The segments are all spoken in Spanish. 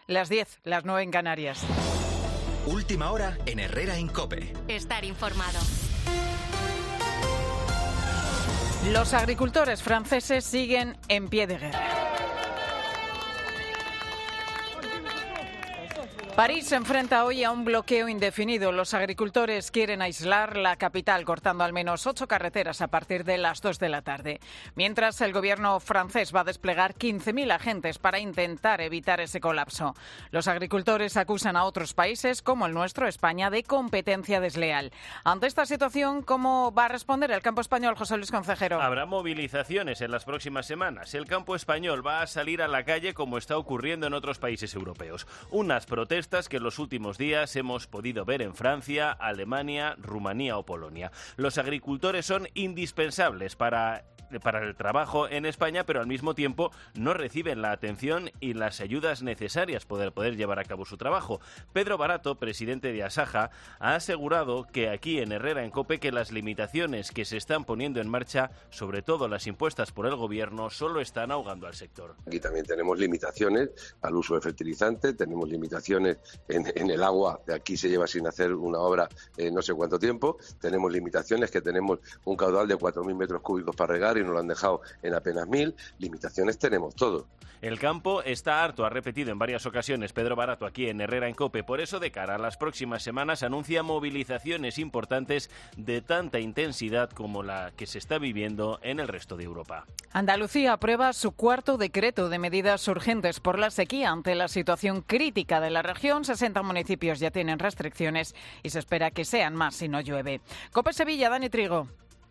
Las 10, las 9 en Canarias. Última hora en Herrera en COPE. Estar informado. Los agricultores franceses siguen en pie de guerra. París se enfrenta hoy a un bloqueo indefinido. Los agricultores quieren aislar la capital, cortando al menos 8 carreteras a partir de las 2 de la tarde. Mientras, el gobierno francés va a desplegar 15.000 agentes para intentar evitar ese colapso. Los agricultores acusan a otros países, como el nuestro, España, de competencia desleal. Ante esta situación, ¿cómo va a responder el campo español, José Luis Concejero? Habrá movilizaciones en las próximas semanas. El campo español va a salir a la calle como está ocurriendo en otros países europeos. Unas protestas que en los últimos días hemos podido ver en Francia, Alemania, Rumanía o Polonia. Los agricultores son indispensables para el trabajo en España, pero al mismo tiempo no reciben la atención y las ayudas necesarias para poder llevar a cabo su trabajo. Pedro Barato, presidente de Asaja, ha asegurado que aquí en Herrera en COPE que las limitaciones que se están poniendo en marcha, sobre todo las impuestas por el gobierno, solo están ahogando al sector. Aquí también tenemos limitaciones al uso de fertilizante, tenemos limitaciones en el agua, de aquí se lleva sin hacer una obra no sé cuánto tiempo, tenemos limitaciones que tenemos un caudal de 4.000 metros cúbicos para regar y nos lo han dejado en apenas 1.000, limitaciones tenemos todo. El campo está harto, ha repetido en varias ocasiones Pedro Barato aquí en Herrera en COPE. Por eso, de cara a las próximas semanas, anuncia movilizaciones importantes de tanta intensidad como la que se está viviendo en el resto de Europa. Andalucía aprueba su cuarto decreto de medidas urgentes por la sequía. Ante la situación crítica de la región, 60 municipios ya tienen restricciones y se espera que sean más si no llueve. COPE Sevilla, Dani Trigo.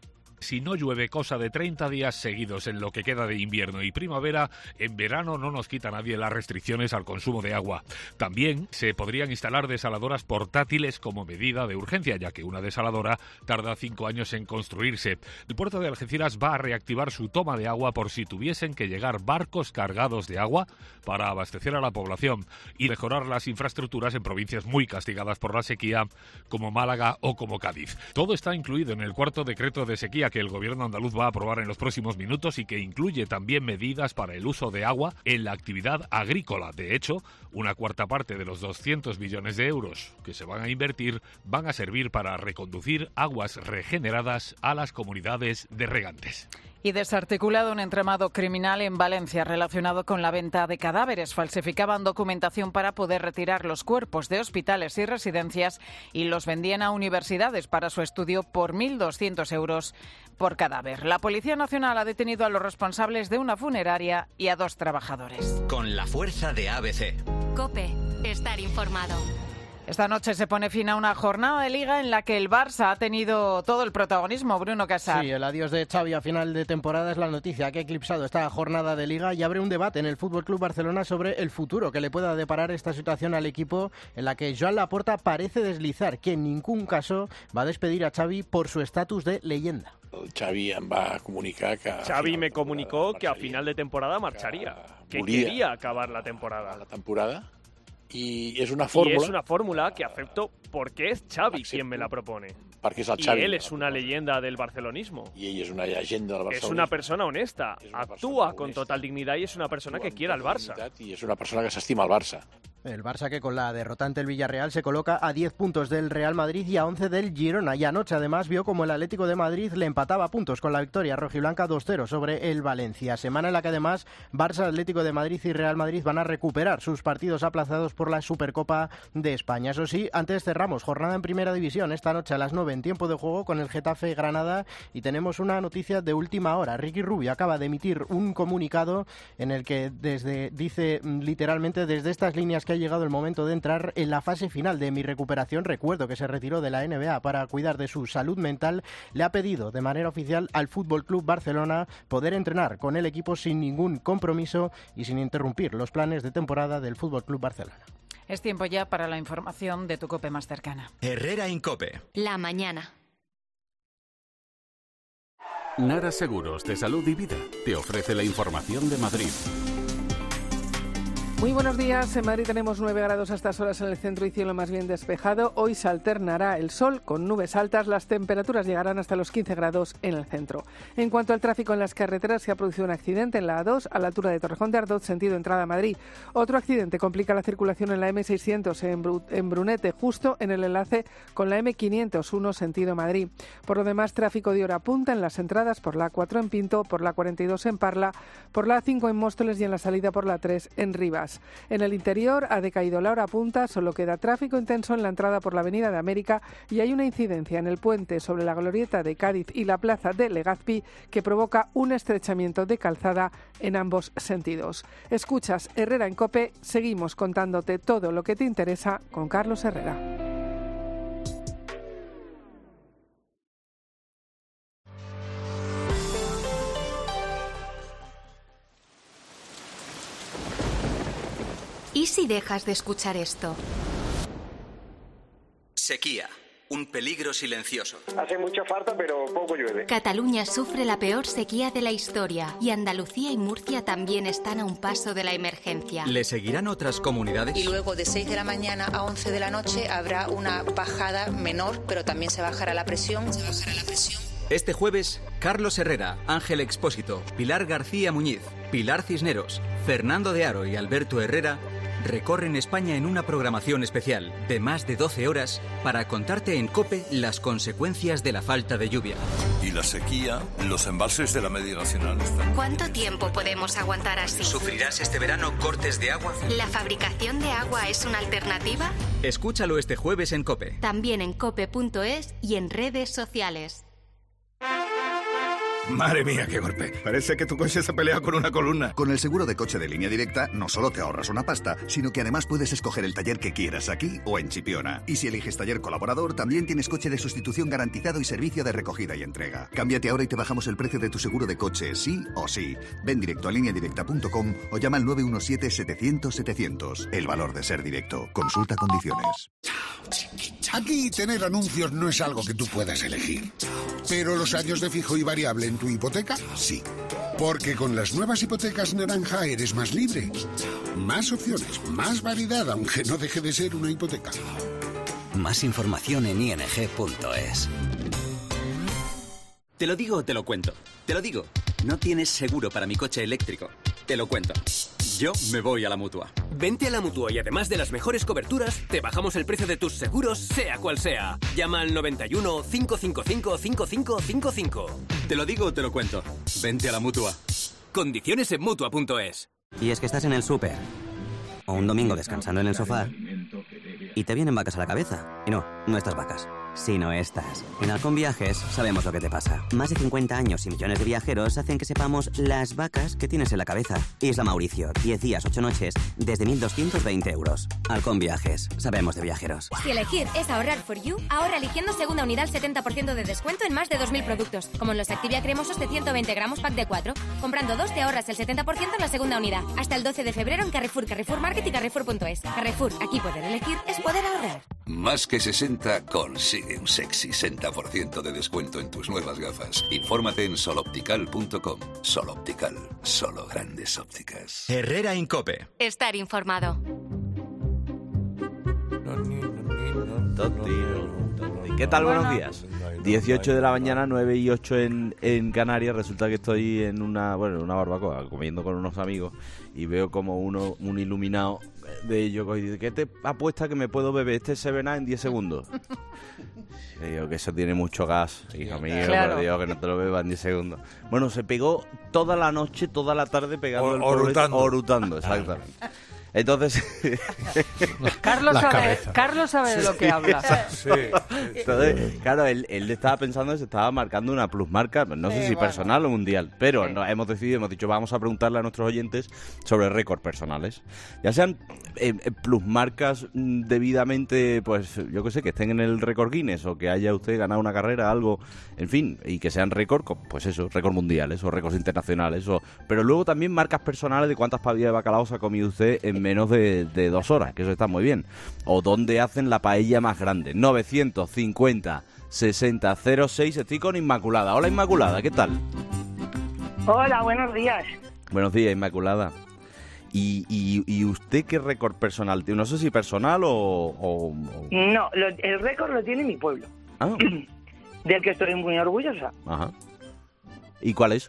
Si no llueve cosa de 30 días seguidos en lo que queda de invierno y primavera, en verano no nos quita nadie las restricciones al consumo de agua. También se podrían instalar desaladoras portátiles como medida de urgencia, ya que una desaladora tarda 5 años en construirse. El puerto de Algeciras va a reactivar su toma de agua por si tuviesen que llegar barcos cargados de agua para abastecer a la población y mejorar las infraestructuras en provincias muy castigadas por la sequía, como Málaga o como Cádiz. Todo está incluido en el cuarto decreto de sequía que el gobierno andaluz va a aprobar en los próximos minutos y que incluye también medidas para el uso de agua en la actividad agrícola. De hecho, una cuarta parte de los 200 millones de euros que se van a invertir van a servir para reconducir aguas regeneradas a las comunidades de regantes. Y desarticulado un entramado criminal en Valencia relacionado con la venta de cadáveres. Falsificaban documentación para poder retirar los cuerpos de hospitales y residencias y los vendían a universidades para su estudio por 1.200 euros por cadáver. La Policía Nacional ha detenido a los responsables de una funeraria y a 2 trabajadores. Con la fuerza de ABC. COPE. Estar informado. Esta noche se pone fin a una jornada de Liga en la que el Barça ha tenido todo el protagonismo. Bruno Casar. Sí, el adiós de Xavi a final de temporada es la noticia que ha eclipsado esta jornada de Liga y abre un debate en el FC Barcelona sobre el futuro que le pueda deparar esta situación al equipo en la que Joan Laporta parece deslizar que en ningún caso va a despedir a Xavi por su estatus de leyenda. Xavi em va comunicar que... Xavi me comunicó que a final de temporada marcharía, que quería acabar la temporada. Y és una fórmula... Y es una fórmula que acepto porque es Xavi quien me la propone. Perquè és el Y Xavi. él es una leyenda del barcelonismo. Y ell és una llegenda del Barcelona. Es una persona honesta, actúa con total dignidad y es una persona que quiere al Barça. Y es una persona que s'estima al Barça. El Barça que con la derrota ante el Villarreal se coloca a 10 puntos del Real Madrid y a 11 del Girona. Y anoche además vio como el Atlético de Madrid le empataba puntos con la victoria rojiblanca 2-0 sobre el Valencia. Semana en la que además Barça, Atlético de Madrid y Real Madrid van a recuperar sus partidos aplazados por la Supercopa de España. Eso sí, antes cerramos jornada en Primera División esta noche a las 9 en tiempo de juego con el Getafe Granada y tenemos una noticia de última hora. Ricky Rubio acaba de emitir un comunicado en el que dice literalmente desde estas líneas que ha llegado el momento de entrar en la fase final de mi recuperación. Recuerdo que se retiró de la NBA para cuidar de su salud mental. Le ha pedido de manera oficial al FC Barcelona poder entrenar con el equipo sin ningún compromiso y sin interrumpir los planes de temporada del FC Barcelona. Es tiempo ya para la información de tu COPE más cercana. Herrera en COPE. La mañana. Nara Seguros de Salud y Vida te ofrece la información de Madrid. Muy buenos días. En Madrid tenemos 9 grados a estas horas en el centro y cielo más bien despejado. Hoy se alternará el sol con nubes altas. Las temperaturas llegarán hasta los 15 grados en el centro. En cuanto al tráfico en las carreteras, se ha producido un accidente en la A2 a la altura de Torrejón de Ardoz, sentido entrada a Madrid. Otro accidente complica la circulación en la M600 en Brunete, justo en el enlace con la M501 sentido Madrid. Por lo demás, tráfico de hora punta en las entradas por la A4 en Pinto, por la 42 en Parla, por la A5 en Móstoles y en la salida por la 3 en Rivas. En el interior ha decaído la hora punta, solo queda tráfico intenso en la entrada por la Avenida de América y hay una incidencia en el puente sobre la glorieta de Cádiz y la plaza de Legazpi que provoca un estrechamiento de calzada en ambos sentidos. Escuchas Herrera en COPE, seguimos contándote todo lo que te interesa con Carlos Herrera. ¿Y si dejas de escuchar esto? Sequía. Un peligro silencioso. Hace mucha falta, pero poco llueve. Cataluña sufre la peor sequía de la historia y Andalucía y Murcia también están a un paso de la emergencia. ¿Le seguirán otras comunidades? Y luego de 6 de la mañana a 11 de la noche habrá una bajada menor, pero también se bajará la presión. Este jueves, Carlos Herrera, Ángel Expósito, Pilar García Muñiz, Pilar Cisneros, Fernando de Aro y Alberto Herrera recorren España en una programación especial de más de 12 horas para contarte en COPE las consecuencias de la falta de lluvia. Y la sequía, los embalses de la media nacional. ¿Cuánto tiempo podemos aguantar así? ¿Sufrirás este verano cortes de agua? ¿La fabricación de agua es una alternativa? Escúchalo este jueves en COPE. También en cope.es y en redes sociales. Madre mía, qué golpe. Parece que tu coche se pelea con una columna. Con el seguro de coche de Línea Directa, no solo te ahorras una pasta, sino que además puedes escoger el taller que quieras aquí o en Chipiona. Y si eliges taller colaborador, también tienes coche de sustitución garantizado y servicio de recogida y entrega. Cámbiate ahora y te bajamos el precio de tu seguro de coche, sí o sí. Ven directo a lineadirecta.com o llama al 917-700-700. El valor de ser directo. Consulta condiciones. Aquí tener anuncios no es algo que tú puedas elegir. Pero los años de fijo y variable en tu hipoteca, sí. Porque con las nuevas hipotecas naranja eres más libre. Más opciones, más variedad, aunque no deje de ser una hipoteca. Más información en ing.es. Te lo digo o te lo cuento. Te lo digo. No tienes seguro para mi coche eléctrico. Te lo cuento. Yo me voy a la Mutua. Vente a la Mutua y además de las mejores coberturas, te bajamos el precio de tus seguros, sea cual sea. Llama al 91 555 5555. Te lo digo o te lo cuento. Vente a la Mutua. Condiciones en Mutua.es. Y es que estás en el súper o un domingo descansando en el sofá y te vienen vacas a la cabeza. Y no estás vacas, sino estas. En Halcón Viajes sabemos lo que te pasa. Más de 50 años y millones de viajeros hacen que sepamos las vacas que tienes en la cabeza. Isla Mauricio, 10 días, 8 noches, desde 1.220 euros. Halcón Viajes, sabemos de viajeros. Si elegir es ahorrar for you, ahorra eligiendo segunda unidad al 70% de descuento en más de 2.000 productos, como en los Activia cremosos de 120 gramos pack de 4. Comprando 2 te ahorras el 70% en la segunda unidad. Hasta el 12 de febrero en Carrefour, Carrefour Market y Carrefour.es. Carrefour, aquí poder elegir es poder ahorrar. Más que 60, consigue un sexy 60% de descuento en tus nuevas gafas. Infórmate en soloptical.com. Sol Optical, solo grandes ópticas. Herrera en COPE. Estar informado. ¿Qué tal? Buenos días. 18 de la mañana, 9 y 8 en Canarias. Resulta que estoy en una barbacoa comiendo con unos amigos y veo como un iluminado de ellos y dice: ¿qué te apuesta que me puedo beber este Seven-Up en 10 segundos? Y digo que eso tiene mucho gas, hijo mío, claro. Por Dios, que no te lo bebas en 10 segundos. Bueno, se pegó toda la noche, toda la tarde pegando orutando, exactamente. Entonces Carlos sabe de lo que habla. Sí. Entonces, claro, él estaba pensando que se estaba marcando una plusmarca, no sé si personal o mundial, pero hemos dicho, vamos a preguntarle a nuestros oyentes sobre récords personales. Ya sean plusmarcas debidamente, pues yo qué sé, que estén en el récord Guinness o que haya usted ganado una carrera, algo, en fin, y que sean récords, pues eso, récords mundiales o récords internacionales, pero luego también marcas personales de cuántas paellas de bacalao se ha comido usted en menos de 2 horas, que eso está muy bien. O dónde hacen la paella más grande. 950-60-06. Estoy con Inmaculada. Hola, Inmaculada, ¿qué tal? Hola, buenos días. Buenos días, Inmaculada. ¿Y usted qué récord personal tiene? No sé si personal o... No, el récord lo tiene mi pueblo. Ah. Del que estoy muy orgullosa. Ajá. ¿Y cuál es?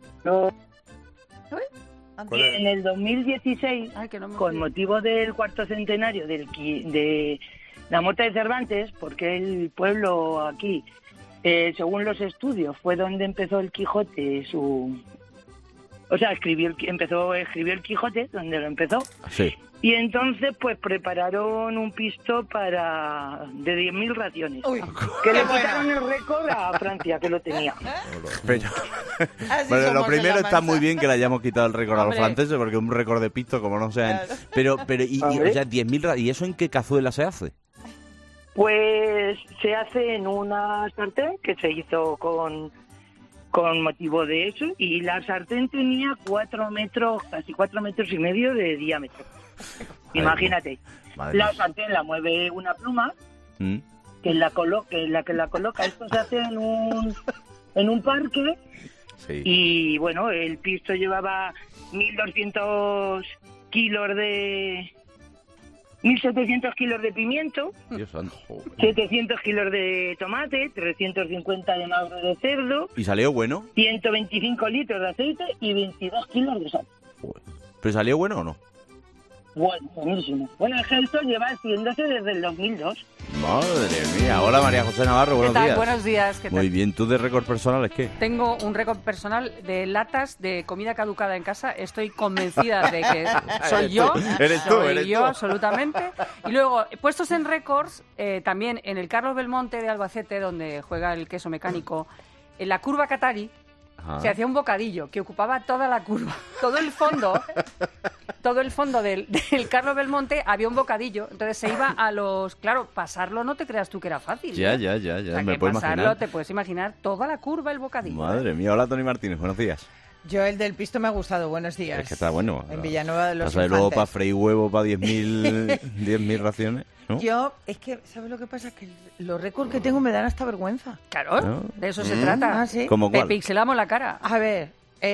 En el 2016, con motivo del cuarto centenario de la muerte de Cervantes, porque el pueblo aquí, según los estudios, fue donde empezó el Quijote empezó a escribir el Quijote, donde lo empezó. Sí. Y entonces, pues, prepararon un pisto de 10.000 raciones. Uy, que le quitaron el récord a Francia, que lo tenía. Pero lo primero está muy bien que le hayamos quitado el récord a los franceses, porque un récord de pisto, como no sean... Pero o sea, 10.000... ¿Y eso en qué cazuela se hace? Pues se hace en una sartén que se hizo con motivo de eso, y la sartén tenía 4 metros, casi 4 metros y medio de diámetro. Imagínate. La sartén la mueve una pluma que la coloca. Esto se hace en un parque. Sí. Y bueno, el pisto llevaba 1.200 kilos de... 1.700 kilos de pimiento, Dios santo. 700 kilos de tomate, 350 de magro de cerdo. ¿Y salió bueno? 125 litros de aceite y 22 kilos de sal. ¿Pero salió bueno o no? Bueno, buenísimo. Bueno, es que esto lleva haciéndose desde el 2002. Madre mía. Hola, María José Navarro, buenos días. Buenos días, ¿qué tal? Muy bien, ¿tú de récord personal es qué? Tengo un récord personal de latas de comida caducada en casa. Estoy convencida de que soy yo. Eres tú. Absolutamente. Y luego, puestos en récords, también en el Carlos Belmonte de Albacete, donde juega el queso mecánico, en la curva Qatari, se hacía un bocadillo que ocupaba toda la curva, todo el fondo del Carlos Belmonte había un bocadillo, entonces se iba a los... Claro, pasarlo no te creas tú que era fácil. Ya, o sea, me puedo imaginar. Te puedes imaginar toda la curva el bocadillo. Madre mía, hola Tony Martínez, buenos días. Yo el del pisto me ha gustado, buenos días. Es que está bueno. En Villanueva de los Infantes. Luego para freír huevo para 10.000 raciones, ¿no? Yo, es que, ¿sabes lo que pasa? Que los récords que tengo me dan hasta vergüenza. Claro, de eso se trata. ¿Ah, sí? ¿Cómo cuál? Te pixelamos la cara. A ver,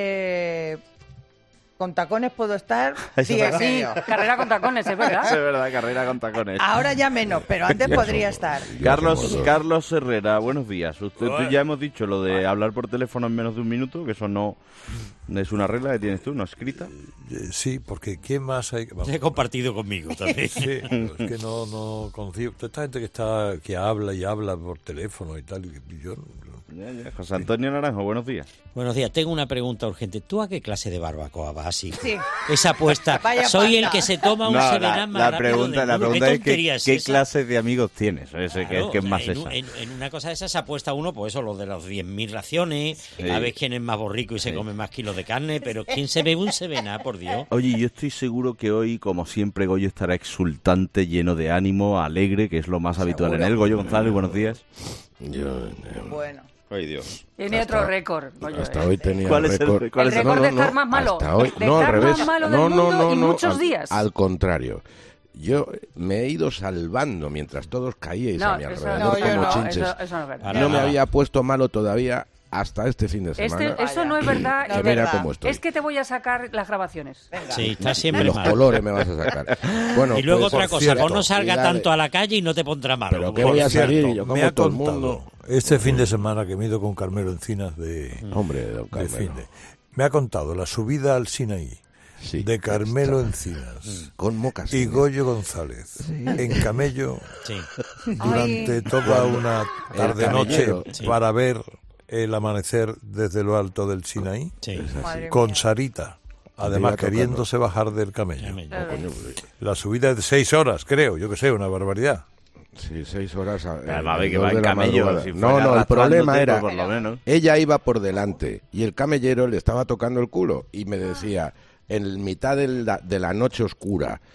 con tacones puedo estar. Sí, carrera con tacones, es verdad. Es verdad, carrera con tacones. Ahora ya menos, pero antes podría estar. Carlos Herrera, buenos días. Tú ya hemos dicho lo de hablar por teléfono en menos de un minuto, que eso no es una regla que tienes tú, no escrita. Sí, porque ¿quién más hay? Se ha compartido conmigo también. Sí, es que no concibo. Toda esta gente que habla y habla por teléfono y tal, y yo... José Antonio Naranjo, buenos días. Buenos días, tengo una pregunta urgente. ¿Tú a qué clase de barbacoa vas? Sí. Esa apuesta. Soy el que se toma un Serenam más rápido del mundo. La pregunta es ¿qué clase de amigos tienes? Claro, que es más esa. En una cosa de esas se apuesta uno, pues eso, lo de los 10.000 raciones, a ver quién es más borrico y se come más kilos de carne, pero ¿quién se bebe un Serenam, por Dios? Oye, yo estoy seguro que hoy, como siempre, Goyo estará exultante, lleno de ánimo, alegre, que es lo más habitual en él. Goyo González, buenos días. Bueno. Ay, Dios. Tiene otro récord. Hasta hoy tenía ¿Cuál es el récord? El récord de estar más malo. Hasta hoy, de estar más malo del mundo y muchos días. Al contrario. Yo me he ido salvando mientras todos caíais a mi alrededor como chinches. Eso no es verdad. No me había puesto malo todavía hasta este fin de semana. Eso no es verdad. Que mira cómo estoy. Es que te voy a sacar las grabaciones. Venga. Sí, está siempre los mal. colores me vas a sacar. Bueno, y luego pues, otra cosa, vos no salga tanto a la calle y no te pondrá malo. Pero que voy a salir yo como me ha todo el contado, mundo. Este fin de semana que me he ido con Carmelo Encinas Hombre, me ha contado la subida al Sinaí de Carmelo Encinas con mocasines y Goyo González en camello durante toda una tarde-noche para ver el amanecer desde lo alto del Sinaí con Sarita. Además, queriéndose bajar del camello. La subida es de 6 horas, creo, yo que sé, una barbaridad. Sí, 6 horas. Además, que va en camello. Si no, el problema era, por lo menos. Ella iba por delante y el camellero le estaba tocando el culo y me decía, en mitad de la noche oscura,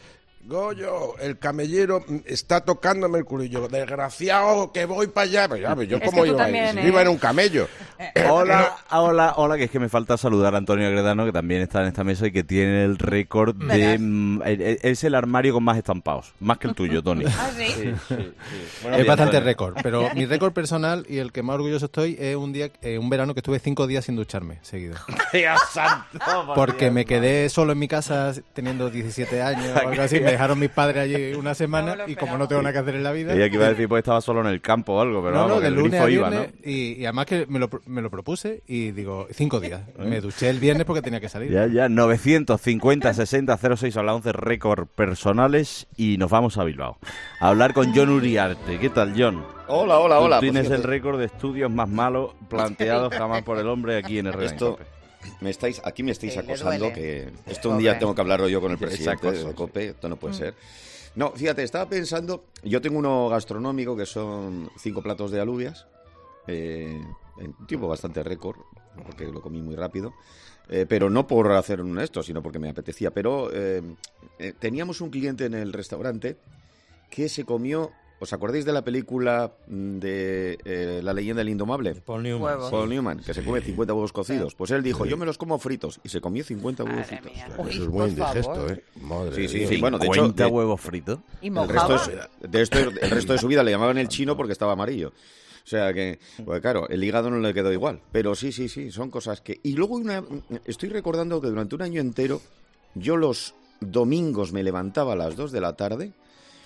Goyo, el camellero está tocándome el culillo. Desgraciado, que voy para allá. Pues ya, yo como iba en un camello. Hola, que es que me falta saludar a Antonio Agredano, que también está en esta mesa y que tiene el récord de... es el armario con más estampados, más que el tuyo, Tony. ¿Ah, sí? Sí. Bueno, es bastante récord, pero mi récord personal y el que más orgulloso estoy es un verano que estuve 5 días sin ducharme seguido. ¡Dios santo! Porque me quedé solo en mi casa teniendo 17 años o algo así, me dejaron mis padres allí una semana y como no tengo nada que hacer en la vida... Y aquí iba a decir, pues estaba solo en el campo o algo, pero no, del lunes a viernes, ¿no? y además que me lo propuse y digo, 5 días. Me duché el viernes porque tenía que salir. Ya, 950 60 06 a la 11 récord personales y nos vamos a Bilbao. A hablar con Jon Uriarte. ¿Qué tal, Jon? Hola. Tú tienes el récord de estudios más malos planteados jamás por el hombre aquí en Herrera. Me estáis acosando, que esto un día tengo que hablarlo yo con el presidente de COPE, esto no puede ser. No, fíjate, estaba pensando, yo tengo uno gastronómico que son 5 platos de alubias, en tiempo bastante récord, porque lo comí muy rápido, pero no por hacer esto, sino porque me apetecía. Pero teníamos un cliente en el restaurante que se comió... ¿Os acordáis de la película de La leyenda del indomable? Paul Newman. Paul Newman, que se come 50 huevos cocidos. Pues él dijo, yo me los como fritos. Y se comió 50 huevos fritos. Eso es muy indigesto, ¿eh? Madre sí. Bueno, de hecho... 50 huevos fritos. ¿Y el resto de su vida le llamaban el chino porque estaba amarillo. O sea que, pues claro, el hígado no le quedó igual. Pero sí, son cosas que... Y luego estoy recordando que durante un año entero, yo los domingos me levantaba a las 2 de la tarde...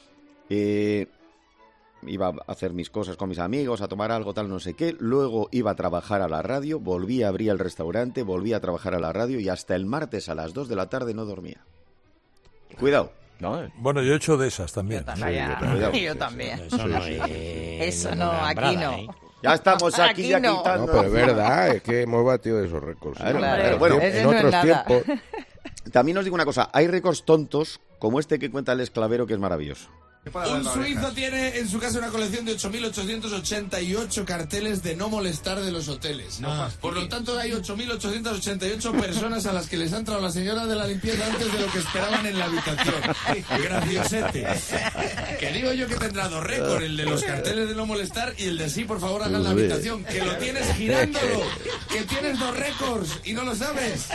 iba a hacer mis cosas con mis amigos, a tomar algo, tal, no sé qué. Luego iba a trabajar a la radio, volvía a abrir el restaurante, volvía a trabajar a la radio y hasta el martes a las 2 de la tarde no dormía. Cuidado. No, bueno, yo he hecho de esas también. Yo también. Eso no, aquí no. Ya estamos aquí ya quitando. No, pero es verdad, es que hemos batido esos récords. Claro. Bueno, en otros tiempos. También os digo una cosa, hay récords tontos como este que cuenta el esclavero, que es maravilloso. Un suizo tiene en su casa una colección de 8.888 carteles de no molestar de los hoteles. Por lo tanto, hay 8.888 personas a las que les ha entrado la señora de la limpieza antes de lo que esperaban en la habitación. Graciosete. Que digo yo que tendrá 2 récords, el de los carteles de no molestar y el de sí, por favor, hagan la habitación. Que lo tienes girándolo. Que tienes 2 récords y no lo sabes.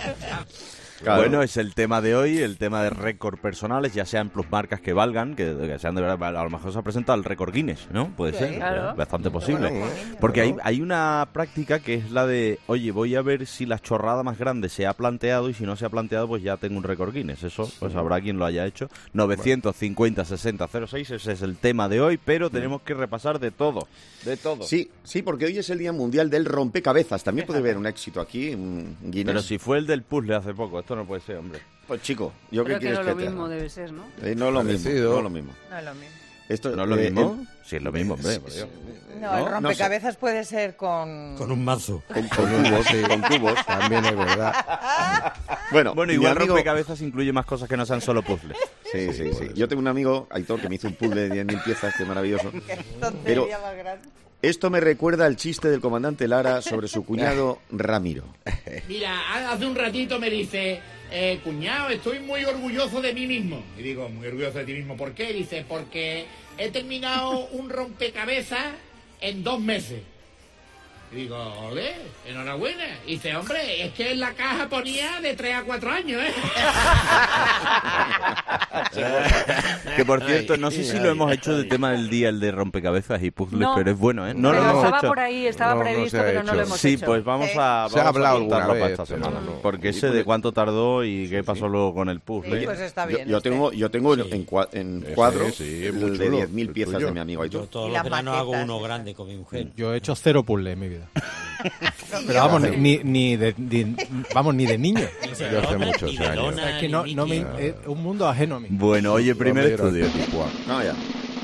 Claro. Bueno, es el tema de hoy, el tema de récord personales, ya sean plusmarcas que valgan, que sean de verdad, a lo mejor se ha presentado el récord Guinness, ¿no? Puede ser, claro. Bastante posible. Porque hay una práctica que es la de, oye, voy a ver si la chorrada más grande se ha planteado y si no se ha planteado, pues ya tengo un récord Guinness. Eso, pues habrá quien lo haya hecho. 950 60 06, ese es el tema de hoy, pero tenemos que repasar de todo. De todo. Sí, porque hoy es el Día Mundial del Rompecabezas. También puede haber un éxito aquí, un Guinness. Pero si fue el del puzzle hace poco, esto no puede ser, hombre. Pues chico, yo qué quieres que te haga. No es lo mismo, debe ser, ¿no? No es lo mismo. No es lo mismo. ¿Esto no es lo mismo? Sí, es lo mismo, hombre. No, el rompecabezas puede ser con un mazo. Con cubos, sí, con cubos. También es verdad. Bueno, igual rompecabezas incluye más cosas que no sean solo puzzles. Sí. Yo tengo un amigo, Aitor, que me hizo un puzzle de 10.000 piezas, que es maravilloso. Pero esto me recuerda al chiste del comandante Lara sobre su cuñado Ramiro. Mira, hace un ratito me dice, cuñado, estoy muy orgulloso de mí mismo. Y digo, muy orgulloso de ti mismo, ¿por qué? Dice, porque he terminado un rompecabezas en 2 meses. Y digo, ole, enhorabuena. Y dice, hombre, es que en la caja ponía de 3 a 4 años, ¿eh? Que por cierto, no sé si lo hemos hecho de tema del día, el de rompecabezas y puzzles, no, pero es bueno, ¿eh? No pero lo hemos estaba hecho. Por ahí, estaba previsto, pero no lo hemos hecho. Sí, pues vamos a hablado alguna vez para esta semana, porque ese de cuánto tardó y qué pasó luego con el puzzle. Sí, pues está bien. Yo tengo en cuadro el de 10.000 piezas de mi amigo Aitor. Yo todos los veranos hago uno grande con mi mujer. Yo he hecho 0 puzzles en mi vida. Pero vamos, ni de niño. Yo hace muchos años. Es que es un mundo ajeno a mí. Bueno, oye, primer estudio. No, ya.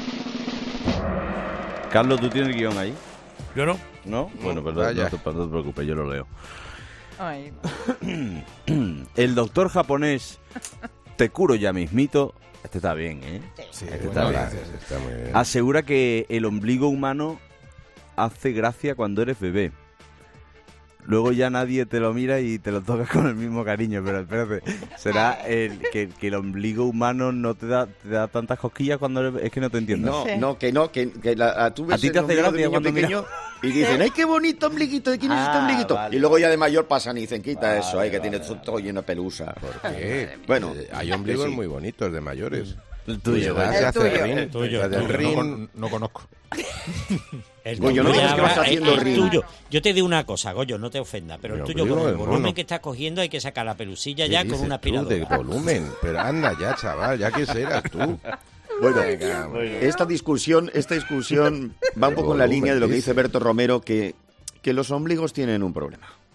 Carlos, ¿tú tienes el guión ahí? Yo no. ¿No? Bueno, pues no te preocupes, yo lo leo. Ay. El doctor japonés Tekuro Yamismito, este está bien, ¿eh? Sí, está bien. Está muy bien. Asegura que el ombligo humano hace gracia cuando eres bebé. luego ya nadie te lo mira y te lo tocas con el mismo cariño. Pero espérate, ¿será que el ombligo humano no te da tantas cosquillas cuando es que no te entiendo? Tú ves el ombligo de niño pequeño y dicen, ¡ay, qué bonito ombliguito! ¿De quién es este ombliguito? Vale. Y luego ya de mayor pasan y dicen, quita eso, que tiene todo lleno de pelusa. ¿Por qué? Bueno, hay ombligos muy bonitos de mayores. El tuyo. El tuyo. No conozco. Goyo, no digas que vas haciendo el tuyo. Yo te digo una cosa, Goyo, no te ofenda, pero el tuyo con el volumen que estás cogiendo hay que sacar la pelusilla ya con una aspiradora. De volumen, pero anda ya, chaval, ya que serás tú. Bueno, esta discusión va un poco en la línea de lo que dice Berto Romero, que los ombligos tienen un problema.